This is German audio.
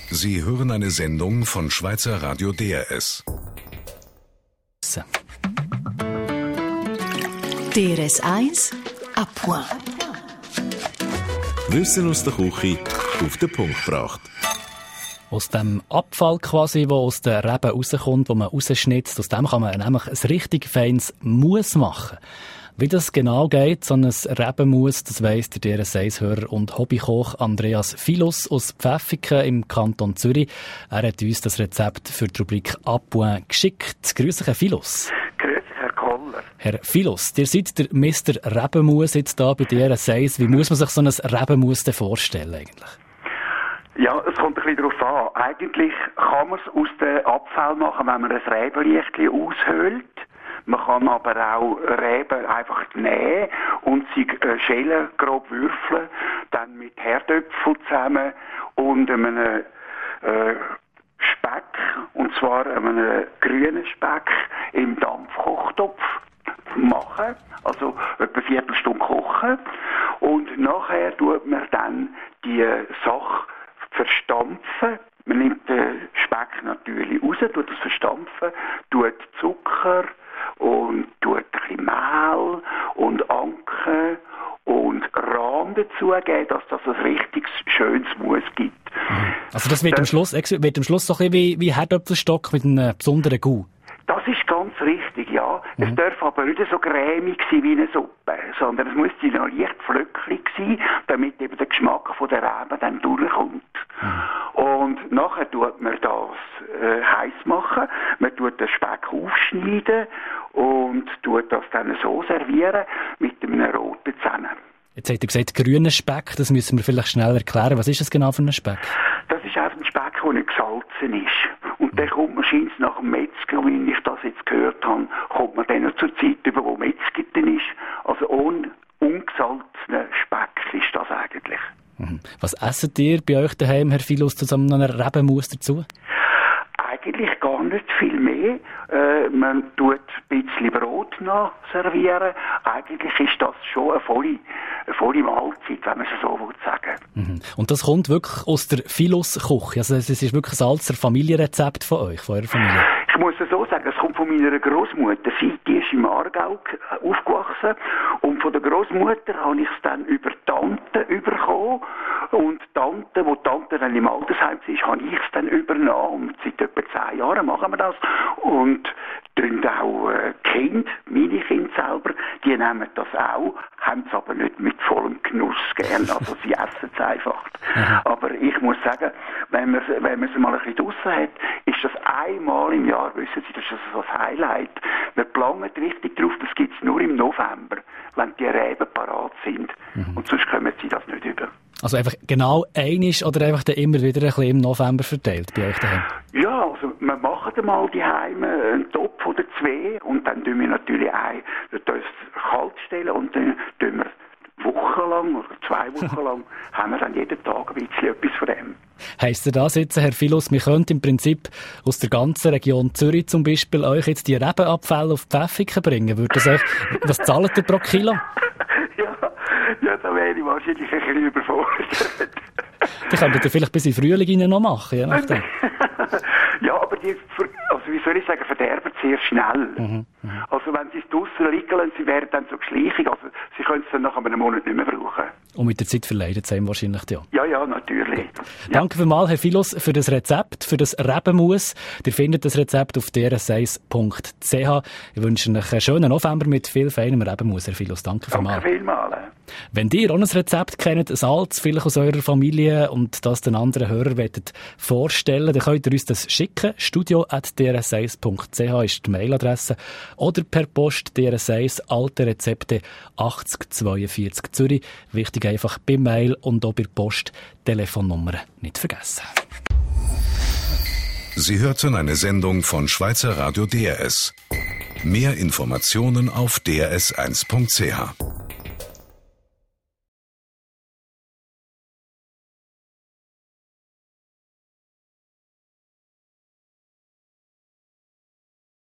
Sie hören eine Sendung von Schweizer Radio DRS. DRS 1 à point. Wissen aus der Küche auf den Punkt gebracht. Aus dem Abfall quasi, der aus den Reben rauskommt, den man rausschnitzt, aus dem kann man nämlich ein richtig feines Mousse machen. Wie das genau geht, so ein Rebenmus, das weiss der DRS 1-Hörer und Hobbykoch Andreas Filus aus Pfäffiken im Kanton Zürich. Er hat uns das Rezept für die Rubrik «À point» geschickt. Grüß Herr Filus. Grüß Herr Koller. Herr Filus, ihr seid der Mr. Rebenmus jetzt da bei DRS 1. Wie muss man sich so ein Rebenmus denn vorstellen eigentlich? Ja, es kommt ein bisschen darauf an. Eigentlich kann man es aus dem Abfall machen, wenn man ein Rebenlichtchen aushöhlt. Man kann aber auch Reben einfach nehmen und sie schälen, grob würfeln, dann mit Herdöpfel zusammen und einem Speck, und zwar einem grünen Speck im Dampfkochtopf machen, also etwa eine Viertelstunde kochen, und nachher tut man dann die Sache verstampfen. Man nimmt den Speck natürlich raus, tut das verstampfen, tut Zucker und tut ein bisschen Mehl und Anke und Rahm dazugeben, dass das ein richtig schönes Mousse gibt. Also das wird am Schluss so ein bisschen wie Herdöpfelstock mit einem besonderen Gau. Das ist ganz richtig, ja. Es darf aber nicht so cremig sein wie eine Suppe, sondern es muss noch leicht flöckrig sein, damit eben der Geschmack von der Reben dann durchkommt. Und nachher tut man das heiß machen. Man tut den Speck aufschneiden und tut das dann so servieren mit einem roten Zähne. Jetzt habt ihr gesagt, grüner Speck, das müssen wir vielleicht schnell erklären. Was ist das genau für ein Speck? Das ist einfach ein Speck, der nicht gesalzen ist. Und der kommt wahrscheinlich nach dem Metzger, wie ich das jetzt gehört habe, kommt man dann noch zur Zeit über, wo Metzger ist. Also ohne ungesalzenen Speck ist das eigentlich. Was esst ihr bei euch daheim, Herr Filus, zu so einem Rebenmus dazu? Eigentlich gar nicht viel mehr. Man tut ein bisschen Brot noch servieren. Eigentlich ist das schon eine volle Mahlzeit, wenn man es so sagen. Und das kommt wirklich aus der Filus-Küche? Also es ist wirklich ein altes Familienrezept von euch, von eurer Familie? Ich muss es so sagen, es kommt von meiner Großmutter. Die ist im Aargau aufgewachsen. Und von der Großmutter habe ich es dann über Tante bekommen. Und wo Tante dann im Altersheim ist, habe ich es dann übernommen. Und seit etwa 10 Jahren machen wir das. Und dann auch Kinder, meine Kinder selber, die nehmen das auch, haben es aber nicht mit vollem Genuss gern. Also sie essen es einfach. Aber ich muss sagen, wenn man es mal ein bisschen draussen hat, ist das einmal im Jahr, wissen Sie, das ist so ein Highlight. Wir planen richtig drauf, das gibt es nur im November, wenn die Reben parat sind. Und sonst kommen sie das nicht über. Also einfach genau einisch oder einfach dann immer wieder ein bisschen im November verteilt bei euch daheim? Ja, also wir machen einmal die Heime einen Topf oder 2 und dann tun wir natürlich das kalt stellen und dann tun wir wochenlang oder 2 Wochen lang haben wir dann jeden Tag ein bisschen etwas von dem. Heisst das jetzt, Herr Filus, wir könnten im Prinzip aus der ganzen Region Zürich zum Beispiel euch jetzt die Rebenabfälle auf Pfäffiken bringen? Was zahlt ihr pro Kilo? Ja, da wäre ich wahrscheinlich ein bisschen überfordert. Die könntet ihr vielleicht bis in Frühling rein noch machen, je nachdem. Ja, aber wie soll ich sagen, verderben sehr schnell. Also wenn sie es draussen liegen lassen, sie werden dann so geschleichig, also sie können es dann nach einem Monat nicht mehr brauchen. Und mit der Zeit verleidet es einem wahrscheinlich, ja. Ja, natürlich. Danke vielmals, Herr Filus, für das Rezept, für das Rebenmus. Ihr findet das Rezept auf drs1.ch. Ich wünsche euch einen schönen November mit viel feinem Rebenmus, Herr Filus. Danke vielmals. Danke vielmals. Wenn ihr auch ein Rezept kennt, ein altes, vielleicht aus eurer Familie, und das den anderen Hörern vorstellen, dann könnt ihr uns das schicken. studio@drs1.ch ist die Mailadresse. Oder per Post DRS1 Alte Rezepte 8042 Zürich. Wichtig einfach beim Mail und auch bei Post Telefonnummer nicht vergessen. Sie hörten eine Sendung von Schweizer Radio DRS. Mehr Informationen auf drs1.ch.